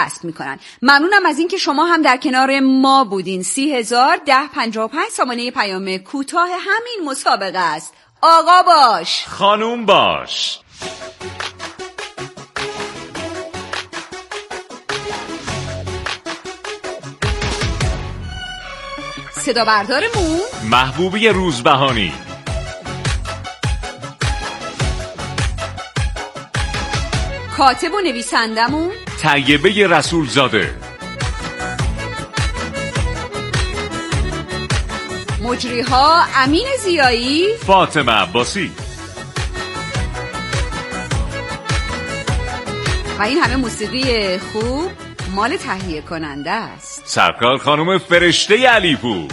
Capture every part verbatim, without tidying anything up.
دست میکنن. ممنونم از این که شما هم در کنار ما بودین. سی هزار ده پنجاه و پنج سامانه پیام کوتاه همین مسابقه است. آقا باش، خانوم باش. صدا بردارمون محبوبی روزبهانی. کاتب و نویسندمون طیبه رسول زاده. مجریها امین زیایی، فاطمه عباسی. و این همه موسیقی خوب مال تهیه کننده است. سرکار خانم فرشته علیپور.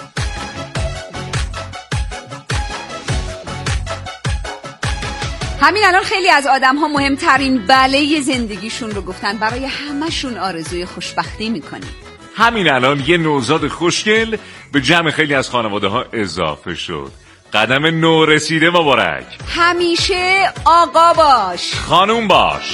همین الان خیلی از آدم ها مهمترین بله زندگیشون رو گفتن. برای همشون آرزوی خوشبختی میکنیم. همین الان یه نوزاد خوشگل به جمع خیلی از خانواده ها اضافه شد. قدم نو رسیده مبارک. همیشه آقا باش، خانوم باش.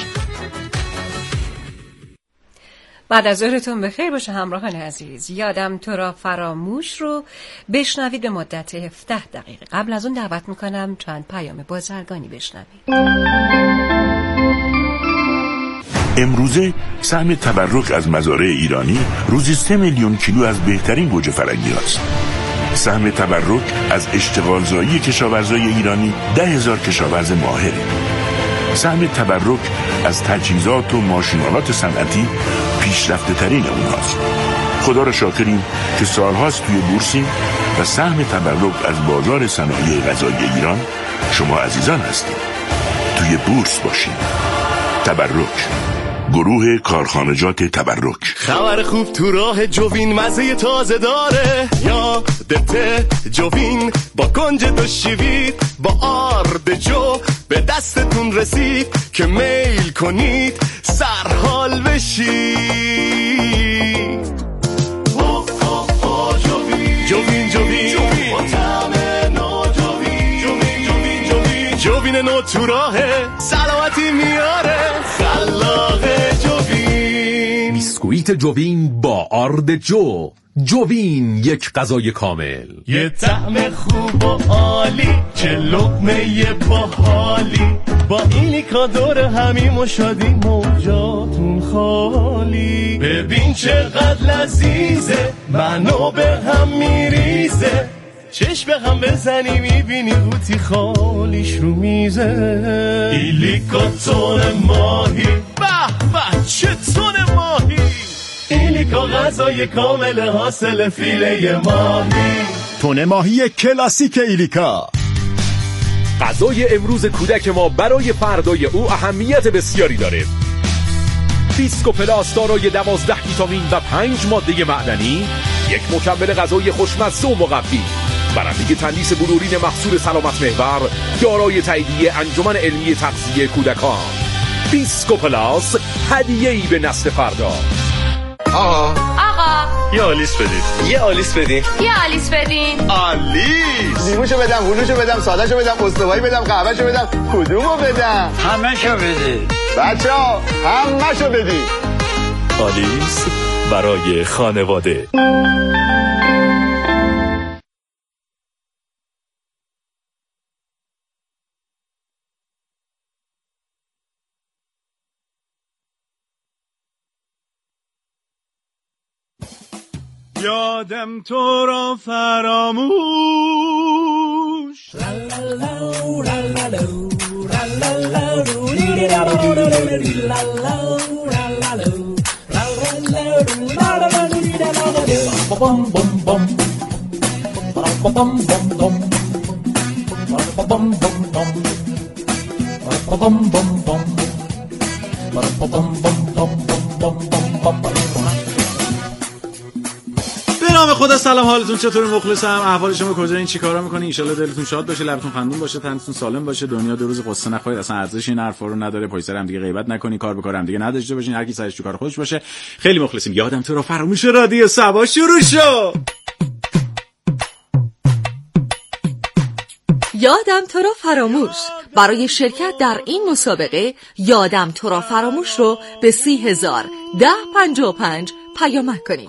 بعد از ظهرتون بخیر باشه همراهان عزیز. یادم تو را فراموش رو بشنوید به مدت هفده دقیقه. قبل از اون دعوت میکنم چند پیام بازرگانی بشنوید. امروزه سهم تبرک از مزارع ایرانی روزی سه میلیون کیلو از بهترین گوجه فرنگی هاست. سهم تبرک از اشتغالزایی کشاورزای ایرانی ده هزار کشاورز ماهره. سهم تبرک از تجهیزات و ماشینالات صنعتی پیشرفته ترین اونهاست. خدا را شاکریم که سالهاست توی بورسیم و سهم تبرک از بازار صنایع غذایی ایران شما عزیزان هستید. توی بورس باشید. تبرک، گروه کارخانجات تبرک. خبر خوب تو راه جوین مزه تازه داره. یادته جوین با کنج دو شیوید با آرد جو به دستتون رسید که میل کنید سرحال بشید. جوین جوین با طعم نو جوین جوین جوین جوین جوین نو تو راهه سلامتی میاره خلاق جوین. بیسکویت جوین با آرد جو. جوین یک غذای کامل. یه طعم خوب و عالی، چه لقمه باحالی. با ایلیکا دور همیم و شادی موجاتون خالی. ببین چقدر لذیذه، منو به هم میریزه. چشم به هم بزنی میبینی قوطی خالیش رو میزه. ایلیکا تون ماهی، به به چه تون ماهی. ایلیکا غذای کامل حاصل فیله ماهی. تون ماهی کلاسیک ایلیکا. غذای امروز کودک ما برای فردای او اهمیت بسیاری داره. بیسکو پلاس دارای دوازده ویتامین و پنج ماده معدنی، یک مکمل غذایی خوشمزه و مقوی. برنده تندیس بلورین محصول سلامت محور دارای تاییدیه انجمن علمی تغذیه کودکان. بیسکو پلاس، هدیه‌ای به نسل فردا. آقا آقا یه آلیس بدید. یه آلیس بدین. یه آلیس بدین. آلیس. لیموشو بدم، هلوشو بدم، سادهشو بدم، استوایی بدم، قهوهشو بدم، کدومو بدم؟ همه‌شو بدید. بچه‌ها همه‌شو بدید. آلیس برای خانواده. یادم تو را فراموش. به نام خدا سلام، حالتون چطوره؟ مخلصم. احوال شما کجا؟ این چیکارا میکنی؟ ان شاء الله دلتون شاد باشه، لبتون خندون باشه، تنتون سالم باشه، دنیا دو روز قصه نخورید. اصلا ارزش این حرفا رو نداره. پای سر هم دیگه غیبت نکنی، کار به کار هم دیگه نداشته باشین، هر کی سرش تو کار خودش باشه. خیلی مخلصیم. یادم تو را فراموش. رادیو سبا شروع شو. یادم تو را فراموش. برای شرکت در این مسابقه یادم تو را فراموش رو به سی هزار ده پنجاه و پنج پیامک کنید.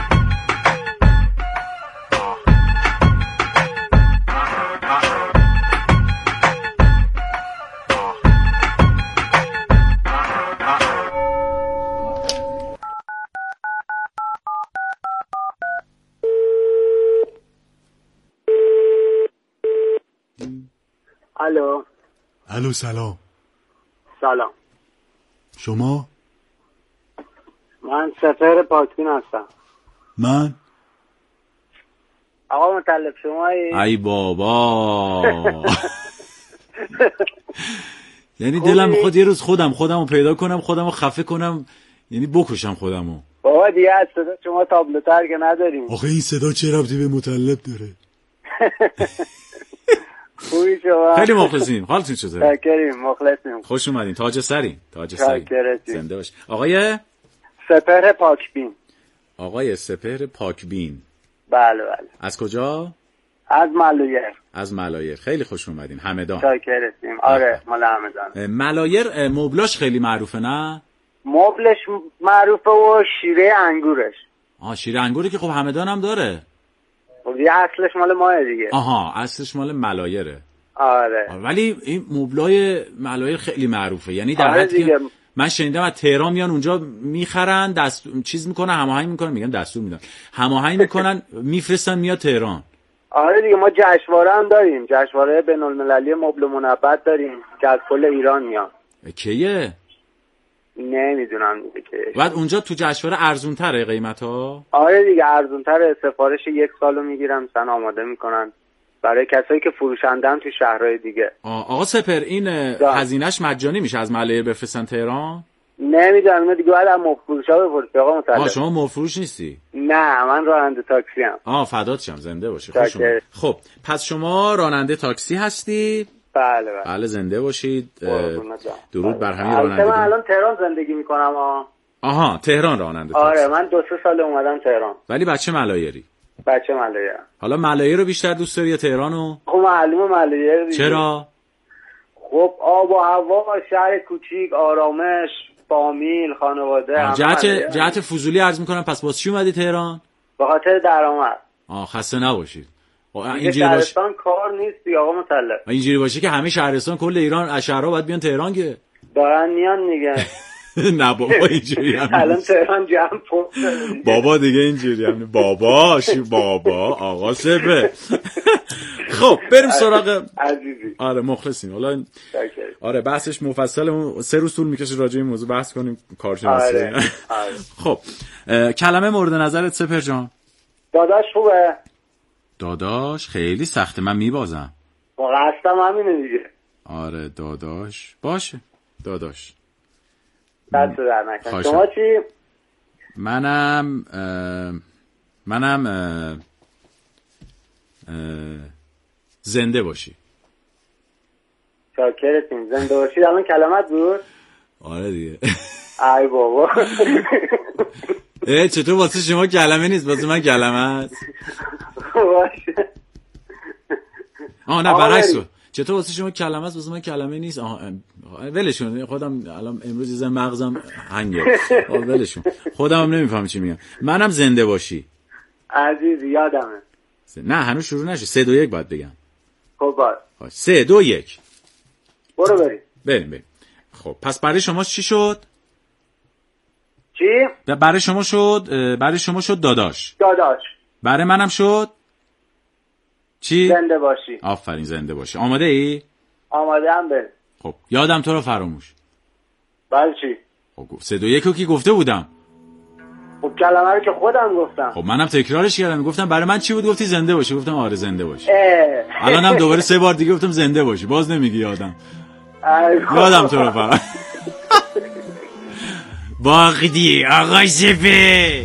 الو. الو سلام. سلام. شما؟ من سپهر پاکبین هستم. من؟ آقا مطلب شما ای؟ ای بابا. یعنی دلم میخواد یه روز خودم خودمو پیدا کنم، خودمو خفه کنم، یعنی بکشم خودمو. بابا دیگه از صدا شما تابلوتر که نداریم. آخه این صدا چه ربطی به مطلب داره؟ خوبی شما؟ خیلی مخلصیم. حالتون چطوره؟ شکریم، مخلصیم. خوش اومدین. تاج سرین. تاج سرین. زنده باش. آقای سپهر پاکبین. آقای سپهر پاکبین. بله بله. از کجا؟ از ملایر. از ملایر. خیلی خوش اومدین. همدان. شکریم. آره مال همدان. ملایر مبلاش خیلی معروفه نه؟ مبلش معروفه و شیره انگورش. آه شیره انگوری که خب همدان هم داره. خب یه اصلش مال ماه دیگه. آها اصلش مال ملایره. آره. ولی این مبلای ملایر خیلی معروفه، یعنی در آره حدی که من شنیدم از تهران میان اونجا میخرن، دست چیز میکنن، هماهنگ میکنن، میگن دستور میدن، هماهنگ میکنن میفرستن میاد تهران. آره دیگه ما جشنواره هم داریم، جشنواره بین‌المللی مبل منبت داریم که از کل ایران میاد. کیه؟ نمیدونم دیگه که. بعد اونجا تو جشنواره ارزون تره قیمتا؟ آره دیگه ارزون تره، سفارش یک سالو میگیرن مثلا آماده میکنن برای کسایی که فروشندن تو شهرهای دیگه. آقا سپر این هزینه‌اش مجانی میشه از ملایر بفرستن تهران؟ نمیدونم اینو دیگه باید از مفروشا بپرسی آقا مطلب. آها شما مفروش نیستی؟ نه من راننده تاکسی ام. آه فدات شم، زنده باشی. خوش اومد. خب پس شما راننده تاکسی هستی؟ بله بله. بله زنده باشید. درود بر همین راننده. من الان تهران زندگی میکنم آ. آها تهران راننده تاکسی. آره من دو سه سال اومدم تهران. ولی بچه ملایری؟ بچه ملایر. حالا ملایر رو بیشتر دوست داری یا تهرانو؟ خب معلومه ملایر دیگه. چرا؟ خب آب و هوا، شهر کوچیک، آرامش، فامیل، خانواده. جهت جهت فضولی عرض میکنم پس واسه چی اومدی تهران؟ به خاطر درآمد. آه خسته نباشید. اینجوری شهرستان باش... کار نیستی آقا مطلب. اینجوری باشه که همه شهرستان کل ایران از شهرها باید بیان تهران که دارن میان دیگه. نه بابا اینجوری هم الان تهران جمع پر بابا دیگه اینجوری هم بابا شی بابا آقا سپه. خب بریم سراغ عزیزی. آره مخلصیم. حالا آره بحثش مفصل، سه روز طول میکشه راجع به این موضوع بحث کنیم کارشناسی. آره. آره. خب کلمه مورد نظرت سپر جان؟ داداش خوبه؟ داداش خیلی سخته، من میبازم. واقعا هستم همینه دیگه. آره داداش باشه. داداش دست در نکن. شما چی؟ منم اه منم اه اه زنده باشی. شاکرتیم. زنده باشی الان کلمت بود؟ آره دیگه. ای بابا. اه چطور واسه شما کلمه نیست واسه من کلمه است؟ باشه. آه نه برعکس. چطور واسه شما کلمه است واسه من کلمه نیست؟ آها ولشون. خودم الان امروز یه زن مغزم هنگه. ولشون. خودم هم نمیفهمم چی میگم. منم زنده باشی. عزیز یادمه. نه هنوز شروع نشه. سه دو یک باید بگم. خب باید. سه دو یک. برو بریم. بریم بریم. خب پس برای شما چی شد؟ چی؟ برای شما شد برای شما شد داداش. داداش. برای منم شد چی؟ زنده باشی. آفرین زنده باشی. آماده ای؟ آماده هم بریم. خب یادم تو رو فراموش. بله چی؟ خب سه دو یک رو کی گفته بودم؟ خب کلمه رو که خودم گفتم. خب منم تکرارش کردم. گفتم برای من چی بود؟ گفتی زنده باشی. گفتم آره زنده باشی. الانم دوباره سه بار دیگه گفتم زنده باشی. باز نمیگی یادم. یادم تو رو فراموش. باقی آقای سپه.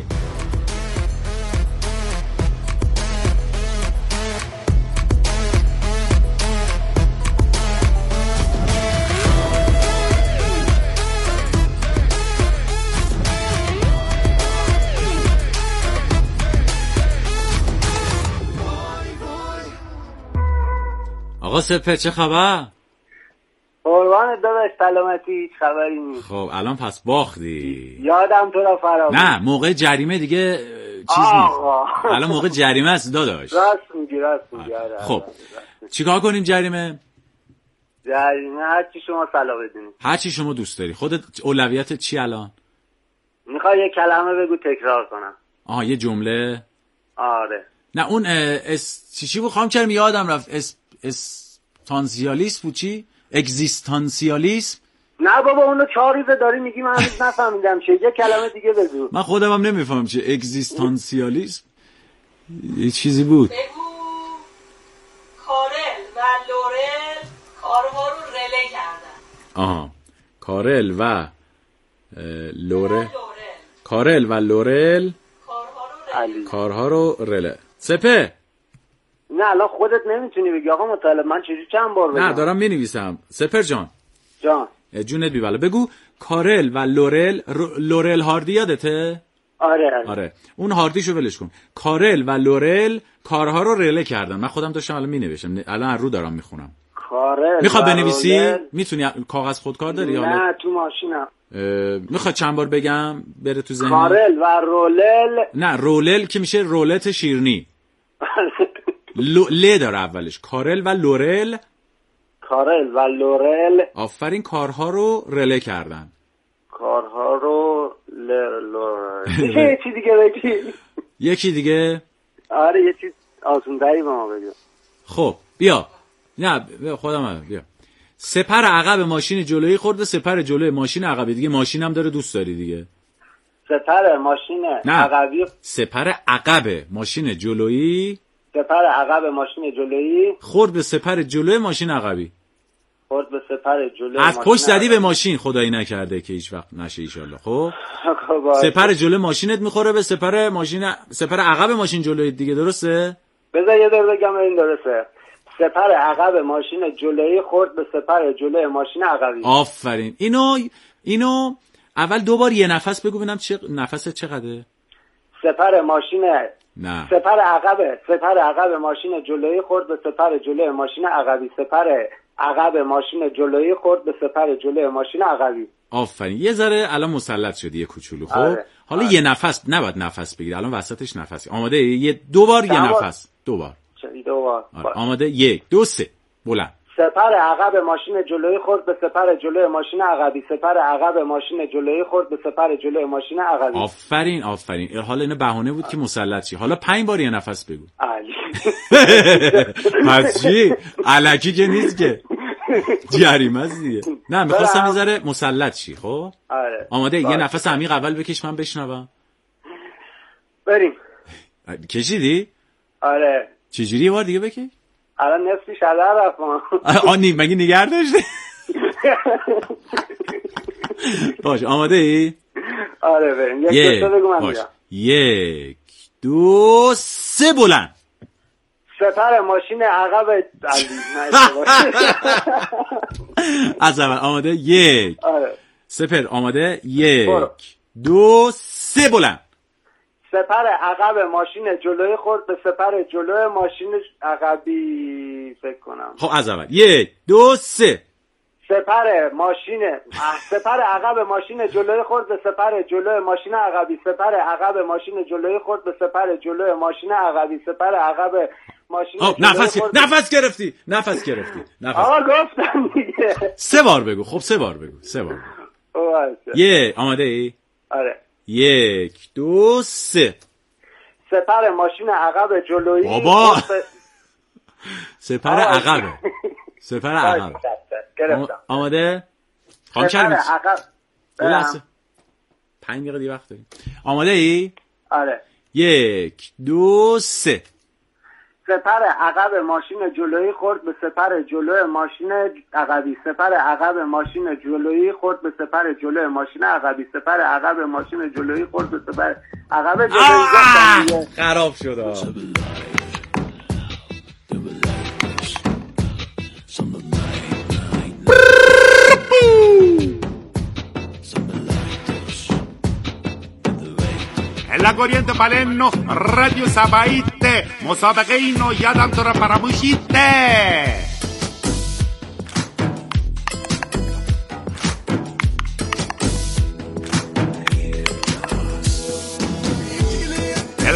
آقا آقا سپر چه خبر؟ قربان داداش سلامتی، هیچ خبری نیست. خب الان پس باختی. یادم تو را فراموش. نه موقع جریمه دیگه چیز نیست. الان موقع جریمه است داداش. راست میگی راست میگی. خب چیکار کنیم جریمه؟ جریمه هر چی شما صلاح بدونید. هر چی شما دوست داری. خودت اولویتت چی الان؟ میخوای یه کلمه بگو تکرار کنم. آها یه جمله؟ آره. نه اون اس چی چی بود خواهم چرم یادم رفت. اس استانسیالیسم بود چی؟ اگزیستانسیالیسم؟ نه بابا اونو چهار روزه داری میگی من هنوز نفهمیدم چه. یه کلمه دیگه بگو. من خودم هم نمیفهمم چه. اگزیستانسیالیسم یه چیزی بود. بگو کارل و لورل کارها رو رله کردن. آها کارل و لورل کارل و لورل کارها رو رله. سپه نه الان خودت نمیتونی بگی آقا مطالب. من چجوری چند بار بگم؟ نه دارم مینویسم. سپر جان جان جونت بی بالا. بگو کارل و لورل لورل هاردی یادته؟ آره آره, آره. اون هاردیشو ولش کن. کارل و لورل کارها رو رله کردن. من خودم داشتم الان مینوشتم. الان رو دارم میخونم. کارل میخواد بنویسی؟ میتونی کاغذ خودکار داری؟ نه حالا؟ تو ماشینم. میخواد چند بار بگم بره تو ذهن؟ کارل و رولل. نه رولل که میشه رولت شیرنی. ل داره اولش. کارل و لورل کارل و لورل آفرین کارها رو رله کردن. کارها رو لورل یه چی دیگه بگی. یکی دیگه؟ آره یه چیز آسوندهی با ما بگو. خب بیا. نه خودم هم بیا. سپر عقب ماشین جلویی خورد به سپر جلوی ماشین عقبی. دیگه ماشینم داره دوست داری دیگه. سپر ماشین عقبی. سپر عقب ماشین جلویی سپر عقب ماشین جلویی خورد به سپر جلوی ماشین عقبی. خورد به سپر جلوی از پشت زدی به ماشین. خدایی نکرده که هیچ وقت نشه ایشالله. خب سپر جلوی ماشینت میخوره به سپر ماشین سپر عقب ماشین جلویی دیگه. درسته؟ بذار یه دور بگم این درسته. سپر عقب ماشین جلویی خورد به سپر جلوی ماشین عقبی. آفرین. اینو اینو اول دوبار یه نفس بگو ببینم چه نفست چقدره. سپر ماشین نه سپر عقب سپر عقب ماشین جلویی خورد به سپر جلوی ماشین عقبی. سپر عقب ماشین جلویی خورد به سپر جلوی ماشین عقبی. آفرین. یه ذره الان مسلط شدی یه کوچولو. خب آره. حالا آره. یه نفس نباید نفس بگیری. الان وسطش نفسی. آماده؟ یه دوبار یه نفس. دوبار دوبار آره. آماده؟ یک دو سه بلند. سپر عقب ماشین جلویی خورد به سپر جلوی ماشین عقبی. سپر عقب ماشین جلویی خورد به سپر جلوی ماشین عقبی. آفرین آفرین. حالا اینو بهونه بود که مسلط شی. حالا پنج بار یه نفس بگو. علی پس چی؟ الکی که نیست که. جریمه است دیگه. نه می‌خواستم یه ذره مسلط شی. خب آره. آماده؟ یه نفس عمیق اول بکش من بشنوم. بریم. کشیدی؟ آره. چجوری یه بار دیگه بکش؟ الان نصفی شده رفتم. آنی مگه نگه داشته؟ باش آماده ای؟ آره بریم. یک دو بگو من میگم. یک دو سه بلند. سپر ماشین عقب از اول آماده؟ یک آره. سپر آماده؟ یک دو سه بلند. سپر عقب ماشین جلوی خورد به سپر جلوی ماشین عقبی. فکر کنم خب از اول یک دو سه. سپر ماشین سپر عقب ماشین جلوی خورد به سپر جلوی ماشین عقبی. سپر عقب ماشین جلوی خورد به سپر جلوی ماشین عقبی. سپر عقب ماشین خب نفس خورد... نفس گرفتی نفس گرفتی نفس. آقا گفتم دیگه. سه بار بگو. خب سه بار بگو. سه بار بگو. یه آماده ای؟ آره. یک دو سه. سپر ماشین عقب جلویی بابا سپر عقب سپر عقب آماده؟ خانم سپر عقب لحظه پنج دقیقه دی وقت داریم. آماده ای؟ آره. یک دو سه. سپر عقب ماشین جلویی خورد به سپر جلوی ماشین عقبی. سپر عقب ماشین جلویی خورد به سپر جلوی ماشین عقبی. سپر عقب ماشین جلویی خورد به سپر عقب جلویی. خراب شد. La corriente Palermo, Radio Sabaite, مسابقه اینو یادم تو را فراموشیده.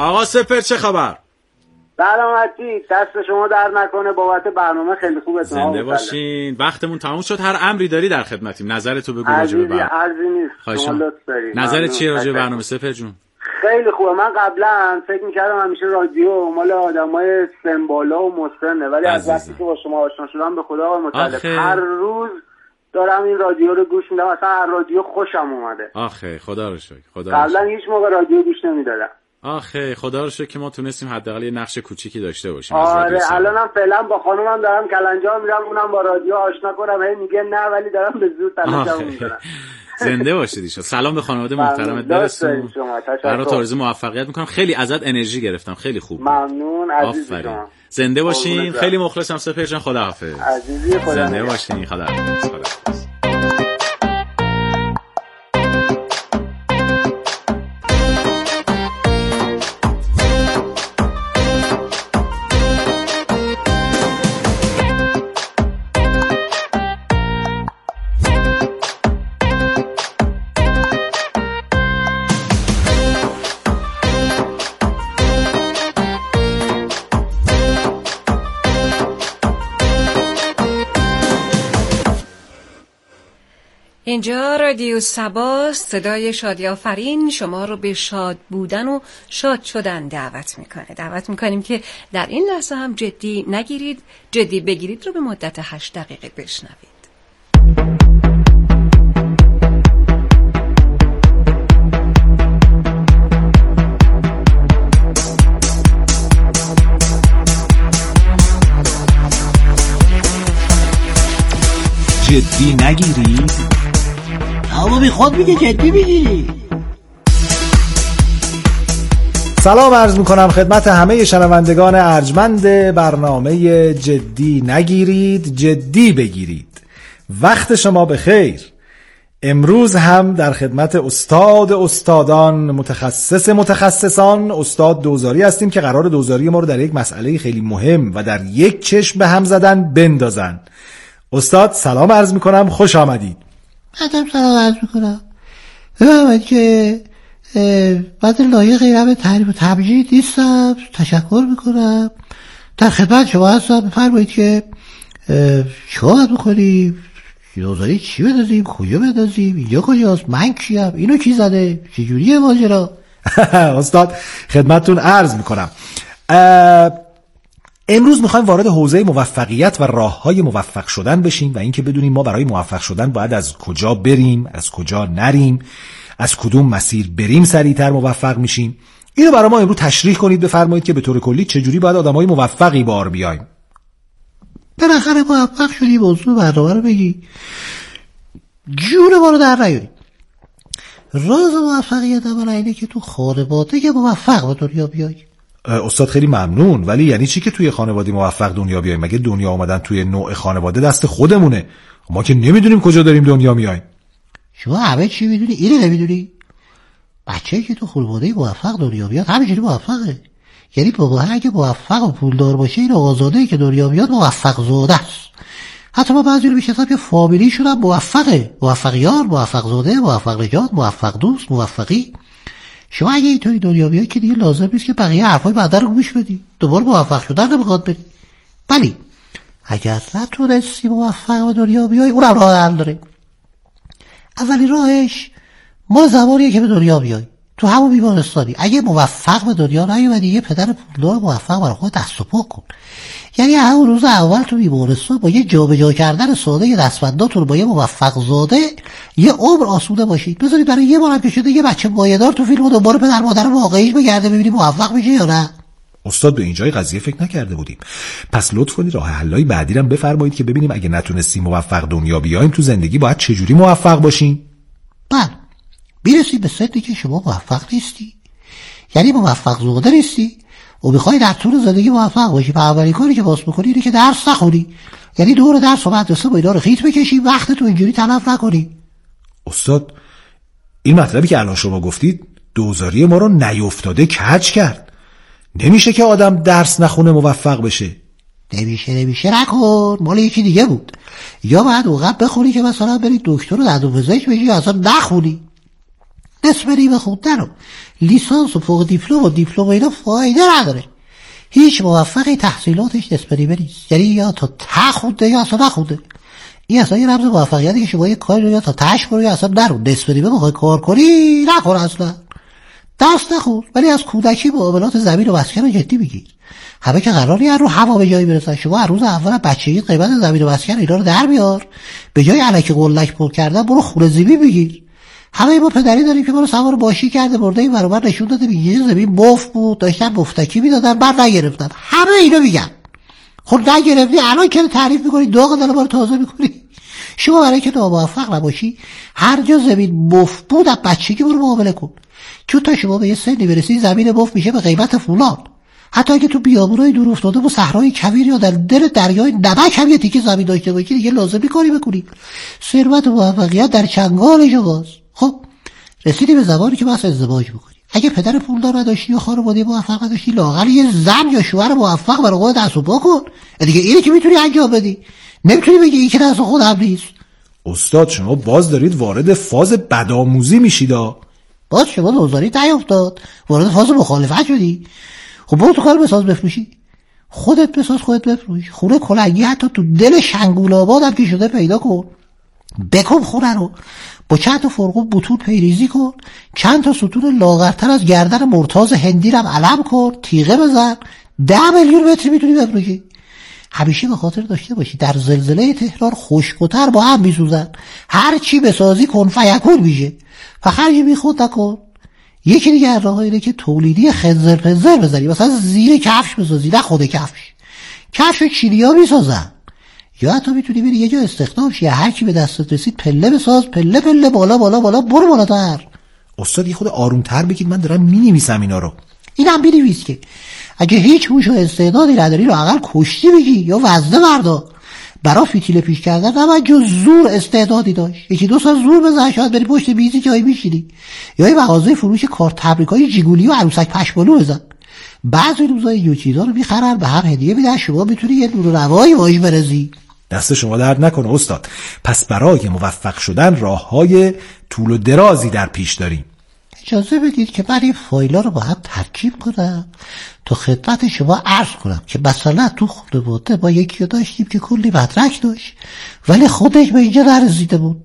آقا سپر چه خبر؟ سلامتی، دست شما در نکنه بابت برنامه خیلی خوبه. زنده باشین. وقتمون تموم شد. هر امری داری در خدمتیم. نظرتو بگو راجع به برنامه. عرضی نیست. شما لطف دارید. نظرت چیه راجع به برنامه سپر جون؟ خیلی خوبه. من قبلا فکر می‌کردم همیشه رادیو مال آدمای سنبالا و مسنه، ولی از وقتی که با شما آشنا شدم به خدا متعلق هر روز دارم این رادیو رو گوش میدم. اصلا هر رادیو خوشم اومده. آخه خدا رو شکر. خدا قبلا هیچ موقع رادیو گوش نمیدادم. آخه خدا رو شکر که ما تونستیم حداقل یه نقش کوچیکی داشته باشیم. آره الانم فعلا با خانومم دارم کلنجار میرم، اونم با رادیو آشنا کنم. هی میگه نه ولی دارم به زور تلاشم میکنم. زنده باشید ایشون. سلام به خانواده محترمت برسون. برات آرزوی موفقیت میکنم. خیلی ازت انرژی گرفتم. خیلی خوب. ممنون عزیز شما. زنده باشین. خیلی مخلصم سپر جان. خداحافظ. عزیزی خدا. زنده باشین. خداحافظ. خداحافظ. اینجا رادیو سبا، صدای شادی آفرین شما رو به شاد بودن و شاد شدن دعوت میکنه. دعوت میکنیم که در این لحظه هم جدی نگیرید، جدی بگیرید رو به مدت هشت دقیقه بشنوید. جدی نگیرید؟ اما بی خود میگه جدی بگیری. سلام عرض میکنم خدمت همه شنوندگان ارجمند برنامه جدی نگیرید جدی بگیرید. وقت شما بخیر. امروز هم در خدمت استاد استادان، متخصص متخصصان، استاد دوزاری هستیم که قرار دوزاری ما رو در یک مسئله خیلی مهم و در یک چشم به هم زدن بندازن. استاد سلام عرض میکنم، خوش آمدید. حتم سلام عرض میکنم. بفرمایید که بعد لایق غیرم تعریف و تبجید نیستم، تشکر میکنم، در خدمت شما هستم. بفرمایید که چیکار باید بکنیم، دوزاری چی بدازیم، کجا بدازیم، اینجا کجاست، من کیم، اینو کی زده، چجوریه ماجرا؟ استاد خدمتتون عرض میکنم. امروز میخوایم وارد حوزه موفقیت و راههای موفق شدن بشیم و اینکه بدونیم ما برای موفق شدن باید از کجا بریم، از کجا نریم، از کدوم مسیر بریم سریعتر موفق میشیم. اینو برای ما امروز تشریح کنید. بفرمایید که به طور کلی چجوری باید آدمای موفقی بار بیایم. بالاخره موفق شدی موضوع برنامه رو بگی، جون ما رو در نیاری. راز موفقیت اولا اینه که تو خانواده که موفق به دنیا بیای. استاد خیلی ممنون، ولی یعنی چی که توی خانواده موفق دنیا بیایم؟ مگه دنیا آمدن توی نوع خانواده دست خودمونه؟ ما که نمیدونیم کجا داریم دنیا میایم. شما همه چی میدونی، اینو نمیدونی؟ بچه‌ای که تو خانواده موفق دنیا بیاد همینجوری موفقه. یعنی بابا اگه موفق و پولدار باشه، این آزاده‌ای که دنیا بیاد موفق زاده است. حتی ما بعضی رو میشناسم که فامیلیشون هم موفقه، موفقیار، موفق زاده، موفق نجات، موفق دوست، موفقی. شما اگه اینطوری دنیا بیای که دیگه لازم نیست که بقیه حرفای بعد رو گوش بدی، دوباره موفق شدن نمیخواد بری. ولی اگر نتونستی موفق به دنیا بیای، اونم راه حل داره. اولی راهش ما زمانیه که به دنیا بیای تو همون بیمارستانی اگه موفق به دنیا نیومدی، یه پدر پولدار موفق برای خود دست و پا کن. یعنی همون روز اول تو بیمارستان با یه جابجا کردن ساده دستبنداتون با یه موفق زاده یه عمر آسوده باشید. بذارید برای یه بارم که شده یه بچه مایه‌دار تو فیلم دوباره پدر مادر واقعیش بگرده ببینی موفق میشه یا نه. استاد به اینجای قضیه فکر نکرده بودیم. پس لطف کنید راه حلای بعدی رو بفرمایید که ببینیم اگه نتونستیم موفق دنیا بیایم تو زندگی باید چه جوری موفق باشیم. بله میرسید به سطحی که شما موفق نیستی، یعنی موفق زاده نیستی و میخوای در طول زندگی موفق باشی. و اولین کاری که باز بکنی اینه که درس نخونی، یعنی دور درس و مدرسه با اینا رو خیت بکشی، وقت تو اینجوری تلف نکنی. استاد این مطلبی که الان شما گفتید دوزاری ما رو نیفتاده کج کرد. نمیشه که آدم درس نخونه موفق بشه. نمیشه نمیشه نکن، مال یکی دیگه بود. یا باید اوقات بخونی که مثلا بری دکتر و دندون پزشک بشی یا اصلا نخونی. نصف نیمه خوندن و لیسانس و فوق دیپلم و دیپلم اینا فایده نداره. هیچ موفقی تحصیلاتش نصف نیمه نیست، یعنی یا تا ته خونده یا اصلا نخونده. این اصلا یه رمز موفقیتی که شما یه کاری رو یا تا تهش برو یا اصلا نرو. نصف نیمه بخوای کار کنی نکن، اصلا دست نخور، ولی از کودکی معاملات زمین و مسکن رو جدی بگیر. همه که قراری رو هوا به جایی برسن. شما هر روز اول بچگی قیمت زمین و مسکن اینا رو در بیار، به جای الکی قلک پر کردن برو خونه زمین بگیر. همه ما پدری داریم که ما رو سوار باشی کرده برده این برابر نشون داده میگه زمین مفت بود، داشتن مفتکی میدادن بعد نگرفتن. همه اینا میگن خود نگرفتی، الان که تعریف میکنی داغ دل ما رو تازه میکنی. شما برای که ناموفق نباشی هر جا زمین مفت بود از بچگی برو معامله کن، چون تا شما به یه سنی برسی زمین مفت میشه به قیمت فولاد. حتی اگه تو بیابونای دور افتاده و صحرای کویر یا در دل دریای نمک هم یه تیکه زمین داشته باشی دیگه لازمی کاری بکنی. ثروت و موفقیت در چنگال شماست. خب رسیدی به زمانی که بس ازدواج بکنی. اگه پدر پولدار نداشتی یا خانواده موفق نداشتی، لااقل یه زن یا شوهر موفق برای خودت دست و پا کن دیگه. اینه که میتونی انجام بدی، نمیتونی بگی این که دست خودم نیست. استاد شما باز دارید وارد فاز بدآموزی میشید. باز شما دوزاری نیفتاد وارد فاز مخالفت شدی. خب برو تو کار بساز بفروشی، خودت بساز خودت بفروش. خونه کلنگی حتی تو دل شنگول آباد هم که شده پیدا کن، بکن خونه رو با چند تا فرقو بطور پیریزی کن، چند تا ستون لاغرتر از گردن مرتاز هندی رم علم کن، تیغه بزن، ده میلیون متر میتونی بفروشی. همیشه به خاطر داشته باشی در زلزله تهران خشک‌تر با هم میسوزن. هر چی بسازی کن فیکون میشه، فقط یه بیخود نکن. یکی دیگه از راه‌ها اینه که تولیدی خنزر پنزر بزنی، مثلا زیر کفش بسازی، نه خود کفش. کفش چینی‌ها میسازن. یا حتی میتونی بری یه جا استخدام شی، هر کی به دستت رسید پله بساز، پله پله بالا بالا بالا برو بالاتر. استاد یه خود آرومتر بگید، من دارم مینویسم اینا رو. اینم بنویس که اگه هیچ هوش و استعدادی نداری رو اقل کشتی بگی یا وزنه بردا. برای فتیله پیش کردن نباید جز زور استعدادی داشت. یکی دو سال زور بزن شاید بری پشت میز جایی میشینی، یا یه مغازه فروش کارت تبریکای جیگولی و عروسک پشمالو بزن. بعضی روزا این چیزا رو میخرن به هم هدیه میدن، شما میتونی یه نور روایی باهاش برزی. دست شما درد نکنه استاد. پس برای موفق شدن راههای طول و درازی در پیش داریم. اجازه بدید که من این فایلا رو با هم ترکیب کنم تا خدمت شما عرض کنم که مثلا تو خانواده ما یکی رو داشتیم که کلی مدرک داشت ولی خودش به اینجا نرسیده بود.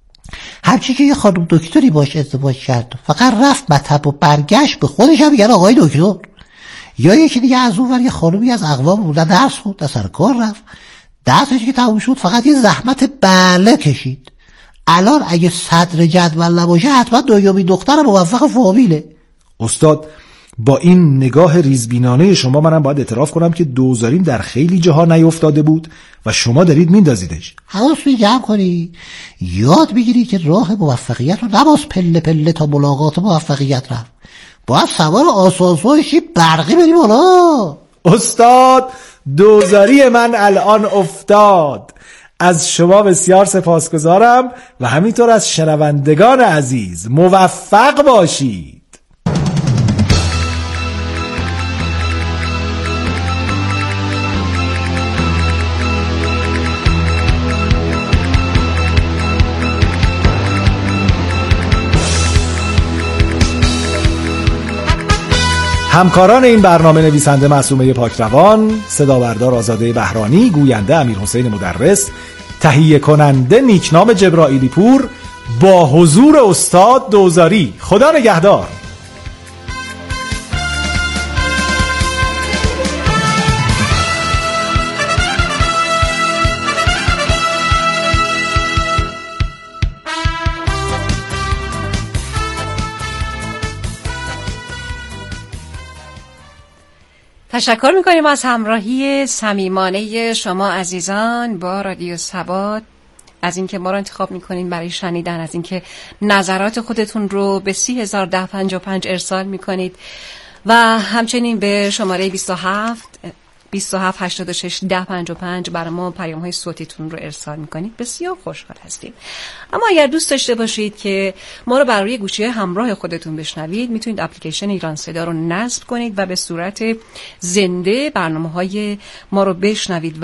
همچی که یه خانم دکتری باش ازدواج کرد فقط رفت مطب و برگشت به خودش هم میگن آقای دکتر. یا یکی دیگه از اون ور یه خانومی از اقوام بودن درس خود از سر کار رفت، درسش که تموم شد فقط یه زحمت بله کشید. الان اگه صدر جدول نباشه حتما دویامی دختر موفق فامیله. استاد با این نگاه ریزبینانه شما منم باید اعتراف کنم که دوزاریم در خیلی جاها نیفتاده بود و شما دارید میندازیدش. حواس رو جمع کنی، یاد بگیری که راه موفقیت رو نباز پله پله تا ملاقات موفقیت رفت، باید سوار آسانسورشی برقی بری بالا. استاد دوزاری من الان افتاد. از شما بسیار سپاسگزارم و همینطور از شنوندگان عزیز. موفق باشید. همکاران این برنامه نویسنده معصومه پاکروان، صدا بردار آزاده بهرانی، گوینده امیر حسین مدرس، تهیه کننده نیکنام جبرائیلی پور، با حضور استاد دوزاری. خدا نگهدار. تشکر میکنیم از همراهی صمیمانه شما عزیزان با رادیو ثبات، از اینکه ما رو انتخاب میکنین برای شنیدن، از اینکه نظرات خودتون رو به سی هزار ده پنج و پنج ارسال میکنید و همچنین به شماره بیست و هفت بیست و هفت هشتاد و شش ده پنجاه و پنج برای ما پیام های صوتیتون رو ارسال میکنید. بسیار خوشحال هستیم. اما اگر دوست داشته باشید که ما رو برای گوشی همراه خودتون بشنوید، میتونید اپلیکیشن ایران صدا رو نصب کنید و به صورت زنده برنامه های ما رو بشنوید.